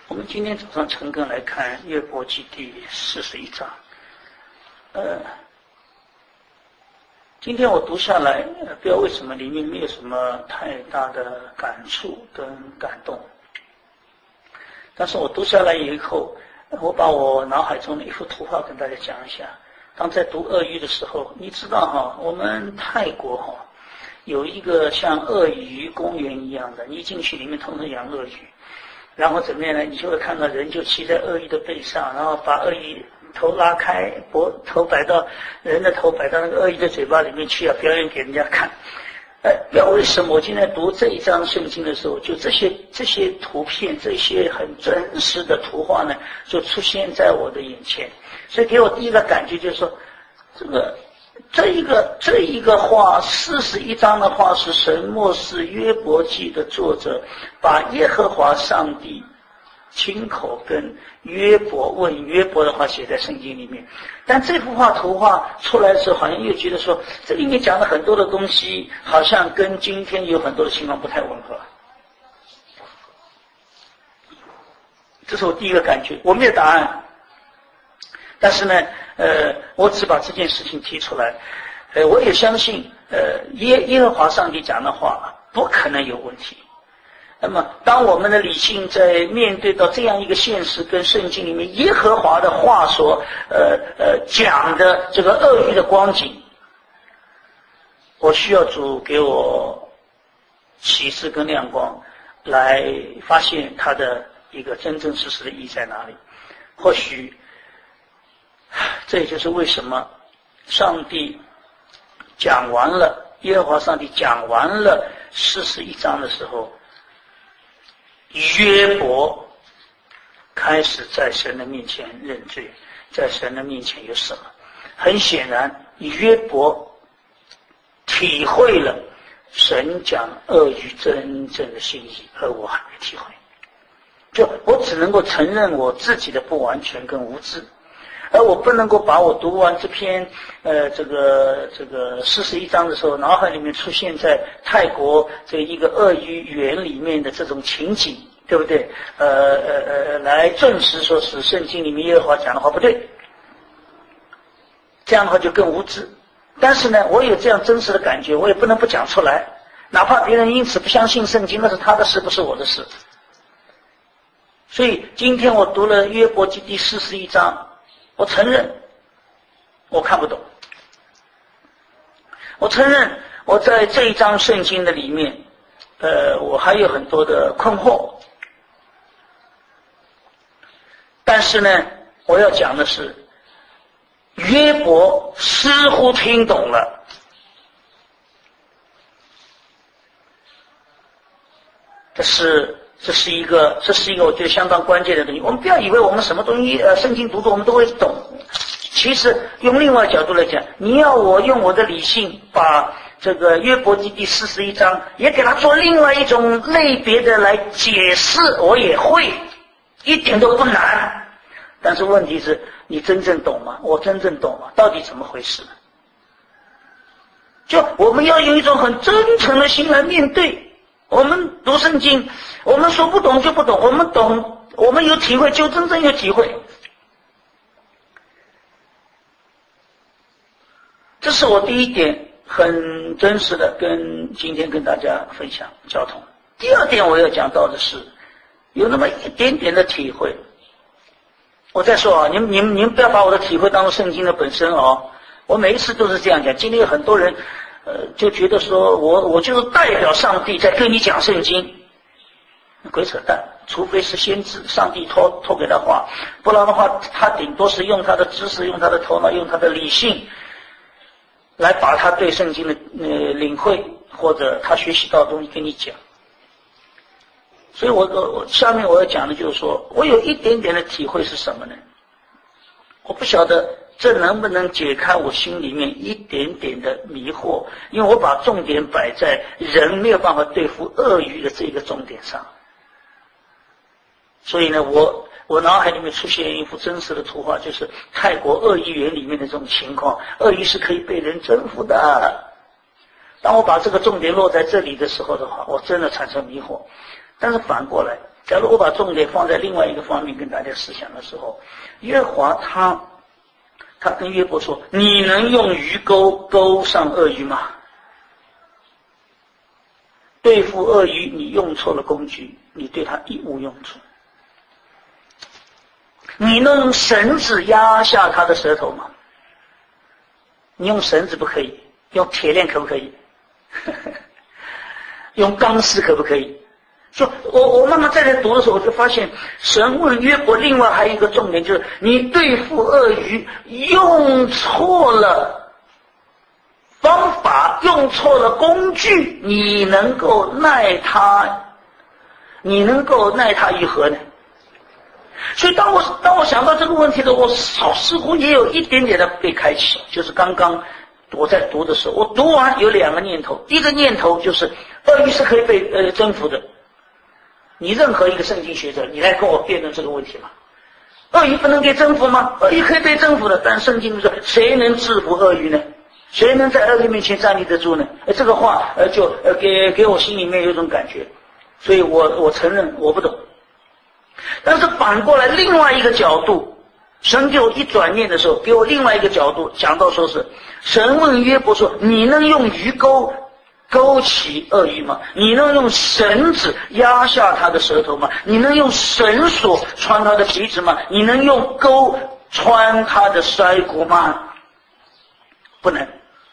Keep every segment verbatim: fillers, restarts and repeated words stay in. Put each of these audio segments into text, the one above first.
我们今天早上诚恳来看约伯记第四十一章。呃，今天我读下来，呃、不知道为什么里面没有什么太大的感触跟感动。但是我读下来以后，我把我脑海中的一幅图画跟大家讲一下。当在读鳄鱼的时候，你知道哈，我们泰国哈有一个像鳄鱼公园一样的，你一进去里面通通养鳄鱼。然后怎么样呢？你就会看到人就骑在鳄鱼的背上，然后把鳄鱼头拉开，脖头摆到人的头摆到那个鳄鱼的嘴巴里面去啊，表演给人家看。哎，不知道为什么我今天读这一章圣经的时候，就这些这些图片，这些很真实的图画呢，就出现在我的眼前。所以给我第一个感觉就是说，这个这一个这一个话，四十一章的话是神默示约伯记的作者把耶和华上帝亲口跟约伯问约伯的话写在圣经里面。但这幅画图画出来的时候，好像又觉得说这里面讲了很多的东西，好像跟今天有很多的情况不太吻合。这是我第一个感觉，我没有答案。但是呢，呃，我只把这件事情提出来，呃，我也相信，呃，耶耶和华上帝讲的话不可能有问题。那么，当我们的理性在面对到这样一个现实，跟圣经里面耶和华的话所呃呃讲的这个鳄鱼的光景，我需要主给我启示跟亮光，来发现它的一个真正实实的意义在哪里。或许。这也就是为什么上帝讲完了，耶和华上帝讲完了四十一章的时候，约伯开始在神的面前认罪，在神的面前有什么？很显然，约伯体会了神讲鳄鱼真正的心意，而我还没体会。就我只能够承认我自己的不完全跟无知。而我不能够把我读完这篇呃这个这个四十一章的时候，脑海里面出现在泰国这一个鳄鱼园里面的这种情景，对不对？呃呃呃，来证实说是圣经里面耶和华讲的话不对，这样的话就更无知。但是呢，我有这样真实的感觉，我也不能不讲出来，哪怕别人因此不相信圣经，那是他的事，不是我的事。所以今天我读了约伯记第四十一章。我承认我看不懂，我承认我在这一章圣经的里面呃，我还有很多的困惑。但是呢，我要讲的是约伯似乎听懂了。这是这是一个，这是一个我觉得相当关键的东西。我们不要以为我们什么东西，呃，圣经读读我们都会懂。其实用另外角度来讲，你要我用我的理性把这个约伯记第四十一章也给它做另外一种类别的来解释，我也会，一点都不难。但是问题是，你真正懂吗？我真正懂吗？到底怎么回事？就我们要用一种很真诚的心来面对。我们读圣经，我们说不懂就不懂，我们懂，我们有体会就真正有体会。这是我第一点很真实的跟今天跟大家分享交通。第二点我要讲到的是，有那么一点点的体会。我再说啊，你们你们你们不要把我的体会当作圣经的本身哦。我每一次都是这样讲。今天有很多人呃，就觉得说我我就是代表上帝在跟你讲圣经，鬼扯淡！除非是先知，上帝托托给他话，不然的话，他顶多是用他的知识、用他的头脑、用他的理性，来把他对圣经的呃领会或者他学习到的东西跟你讲。所以我我下面我要讲的就是说，我有一点点的体会是什么呢？我不晓得这能不能解开我心里面一点点的迷惑，因为我把重点摆在人没有办法对付鳄鱼的这个重点上。所以呢，我我脑海里面出现一幅真实的图画，就是泰国鳄鱼园里面的这种情况，鳄鱼是可以被人征服的。当我把这个重点落在这里的时候的话，我真的产生迷惑。但是反过来， 假如我把重点放在另外一个方面跟大家思想的时候，约和华他他跟约伯说：“你能用鱼钩钩上鳄鱼吗？对付鳄鱼，你用错了工具，你对它一无用处。你能用绳子压下它的舌头吗？你用绳子不可以，用铁链可不可以？用钢丝可不可以？”说我我慢慢再来读的时候，我就发现神问约伯另外还有一个重点，就是你对付鳄鱼用错了方法，用错了工具，你能够奈他，你能够奈他于何呢？所以当我当我想到这个问题的，我似乎也有一点点的被开启，就是刚刚我在读的时候，我读完有两个念头，第一个念头就是鳄鱼是可以被呃征服的。你任何一个圣经学者，你来跟我辩论这个问题吗？鳄鱼不能被征服吗？鳄鱼可以被征服的，但圣经说谁能制服鳄鱼呢？谁能在鳄鱼面前站立得住呢？呃，这个话呃就呃给给我心里面有一种感觉，所以我我承认我不懂。但是反过来另外一个角度，神给我一转念的时候，给我另外一个角度讲到说是神问约伯说：“你能用鱼钩勾起鳄鱼吗？你能用绳子压下他的舌头吗？你能用绳索穿他的鼻子吗？你能用钩穿他的腮骨吗？不能。”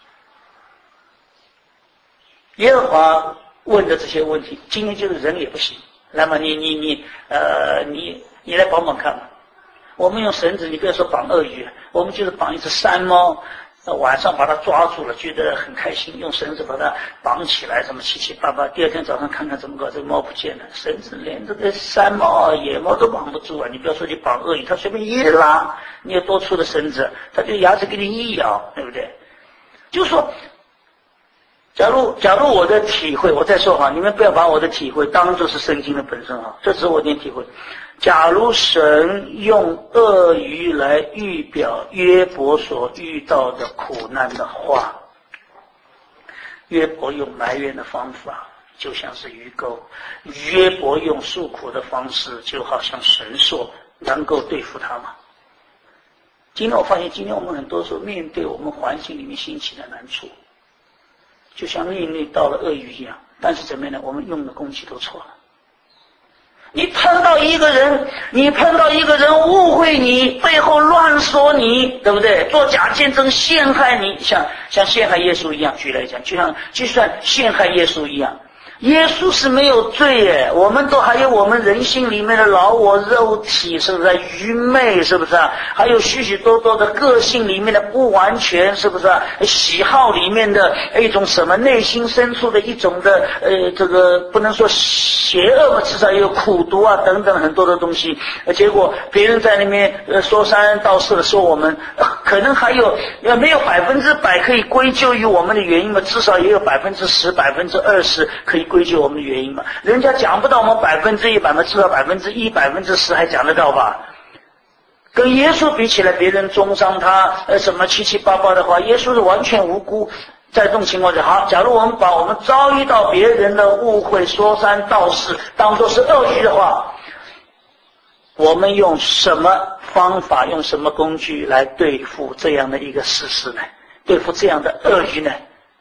耶和华问的这些问题，今天就是人也不行。那么你你你呃你你来绑绑看吧。我们用绳子，你不要说绑鳄鱼，我们就是绑一只山猫。晚上把它抓住了，觉得很开心，用绳子把它绑起来，什么七七八八。第二天早上看看怎么搞，这个猫不见了，绳子连这个山猫啊、野猫都绑不住啊！你不要说去绑鳄鱼，它随便一拉，你有多粗的绳子，它就牙齿给你一咬，对不对？就是说，假如假如我的体会，我再说哈，你们不要把我的体会当作是圣经的本身哈，这只是我的体会。假如神用鳄鱼来预表约伯所遇到的苦难的话，约伯用埋怨的方法就像是鱼钩，约伯用诉苦的方式就好像绳索，能够对付他吗？今天我发现，今天我们很多时候面对我们环境里面兴起的难处，就像面对到了鳄鱼一样，但是怎么样呢？我们用的工具都错了。你碰到一个人，你碰到一个人误会你，背后乱说你，对不对？做假见证陷害你，像像陷害耶稣一样，举来讲，就像就算陷害耶稣一样。耶稣是没有罪耶，我们都还有我们人性里面的老我肉体，是不是愚昧，是不是啊？还有许许多多的个性里面的不完全，是不是啊？喜好里面的一种什么内心深处的一种的呃，这个不能说邪恶嘛，至少有苦毒啊等等很多的东西。结果别人在那边呃说三道四的说我们，呃、可能还有呃没有百分之百可以归咎于我们的原因嘛，至少也有百分之十、百分之二十可以归咎我们的原因嘛。人家讲不到我们百分之一百嘛，至少百分之一、百分之十还讲得到吧？跟耶稣比起来，别人中伤他呃什么七七八八的话，耶稣是完全无辜。在这种情况下，好，假如我们把我们遭遇到别人的误会、说三道四当作是鳄鱼的话，我们用什么方法、用什么工具来对付这样的一个事实呢？对付这样的鳄鱼呢？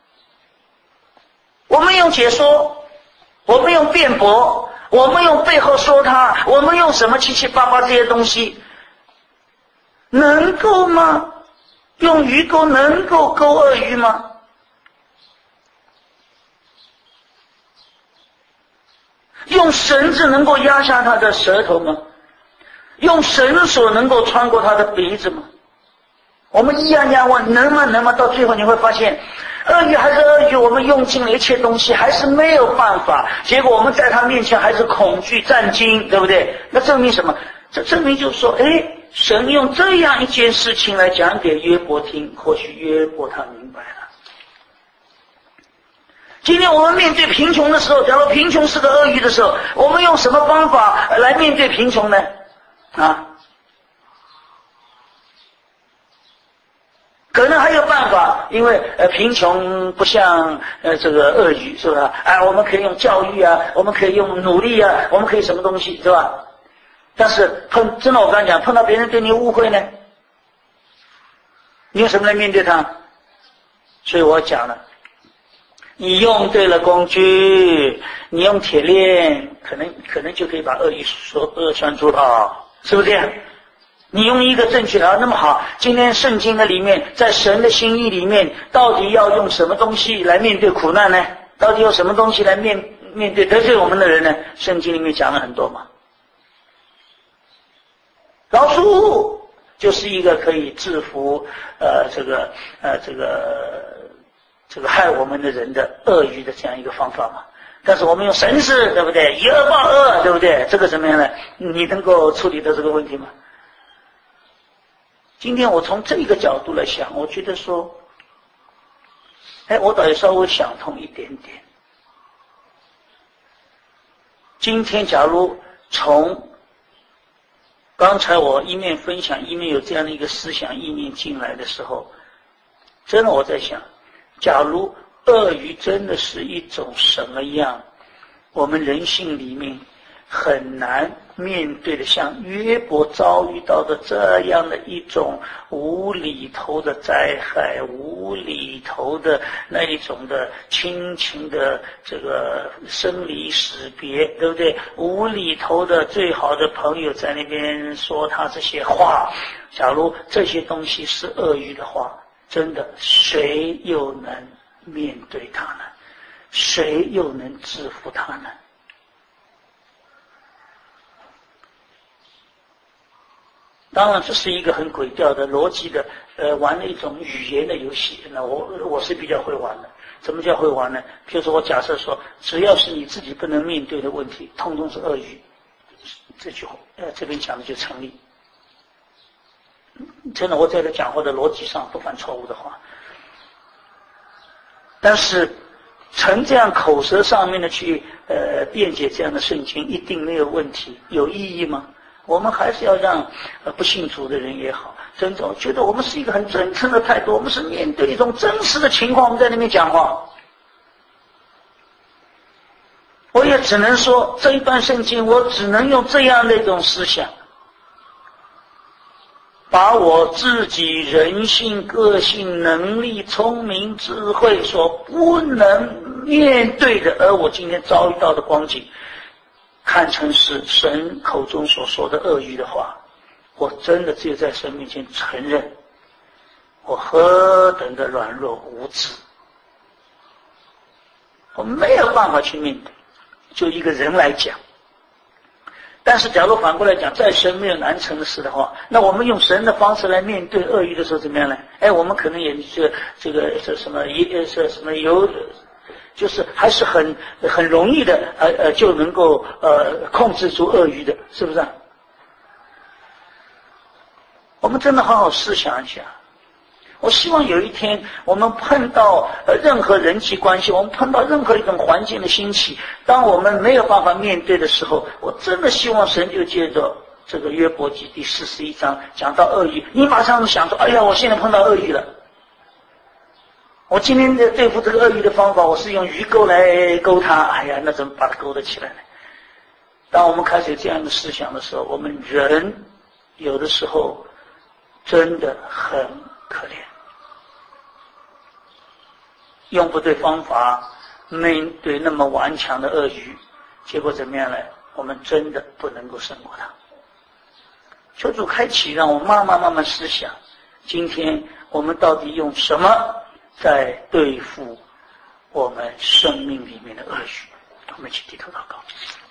我们用解说，我们用辩驳，我们用背后说他，我们用什么七七八八这些东西，能够吗？用鱼钩能够钩鳄鱼吗？用绳子能够压下他的舌头吗？用绳索能够穿过他的鼻子吗？我们一样样问，能吗？能吗？到最后你会发现，鳄鱼还是鳄鱼，我们用尽了一切东西，还是没有办法。结果我们在他面前还是恐惧战惊，对不对？那证明什么？这证明就是说，哎，神用这样一件事情来讲给约伯听，或许约伯他明白了。今天我们面对贫穷的时候，假如贫穷是个鳄鱼的时候，我们用什么方法来面对贫穷呢？啊， 可能还有办法，因为呃贫穷不像呃这个鳄鱼，是吧？哎，我们可以用教育啊，我们可以用努力啊，我们可以什么东西，是吧？但是碰真的，我刚才讲，碰到别人对你误会呢，你用什么来面对他？所以我讲了，你用对了工具，你用铁链，可能可能就可以把鳄鱼说扼拴住了，是不是这样？你用一个正确的，那么好，今天圣经的里面，在神的心意里面，到底要用什么东西来面对苦难呢？到底用什么东西来面面对得罪我们的人呢？圣经里面讲了很多嘛。老鼠就是一个可以制服呃这个呃这个这个害我们的人的鳄鱼的这样一个方法嘛。但是我们用神事，对不对？以恶报恶，对不对？这个怎么样呢？你能够处理的这个问题吗？今天我从这个角度来想，我觉得说，哎，我倒也稍微想通一点点。今天假如从刚才我一面分享，一面有这样的一个思想意念进来的时候，真的我在想，假如鳄鱼真的是一种什么样，我们人性里面很难面对的，像约伯遭遇到的这样的一种无厘头的灾害，无厘头的那一种的亲情的这个生离死别，对不对？无厘头的最好的朋友在那边说他这些话，假如这些东西是鳄鱼的话，真的谁又能面对他呢？谁又能制服他呢？当然，这是一个很诡调的逻辑的，呃，玩的一种语言的游戏。那我我是比较会玩的。怎么叫会玩呢？譬如说我假设说，只要是你自己不能面对的问题，通通是鳄鱼。这句话，呃，这边讲的就成立。真的，我在这讲话的逻辑上不犯错误的话，但是从这样口舌上面的去呃辩解这样的圣经，一定没有问题，有意义吗？我们还是要让呃不信主的人也好，真正觉得我们是一个很真诚的态度，我们是面对一种真实的情况，我们在那边讲话。我也只能说这一段圣经，我只能用这样的一种思想，把我自己人性、个性、能力、聪明、智慧所不能面对的，而我今天遭遇到的光景，看成是神口中所说的鳄鱼的话，我真的只有在神面前承认我何等的软弱无知，我没有办法去面对，就一个人来讲。但是假如反过来讲，在神没有难成的事的话，那我们用神的方式来面对鳄鱼的时候怎么样呢？哎，我们可能也是这个这什么也是什么有就是还是很很容易的，呃呃，就能够呃控制住鳄鱼的，是不是啊？我们真的好好思想一下。我希望有一天我们碰到呃任何人际关系，我们碰到任何一种环境的兴起，当我们没有办法面对的时候，我真的希望神就借着这个约伯记第四十一章讲到鳄鱼，你马上想说，哎呀，我现在碰到鳄鱼了。我今天的对付这个鳄鱼的方法，我是用鱼钩来勾它，哎呀，那怎么把它勾得起来呢？当我们开始有这样的思想的时候，我们人有的时候真的很可怜，用不对方法面对那么顽强的鳄鱼，结果怎么样呢？我们真的不能够胜过它。求主开启，让我们慢慢慢慢思想，今天我们到底用什么在对付我们生命里面的恶语？我们一起低头祷告。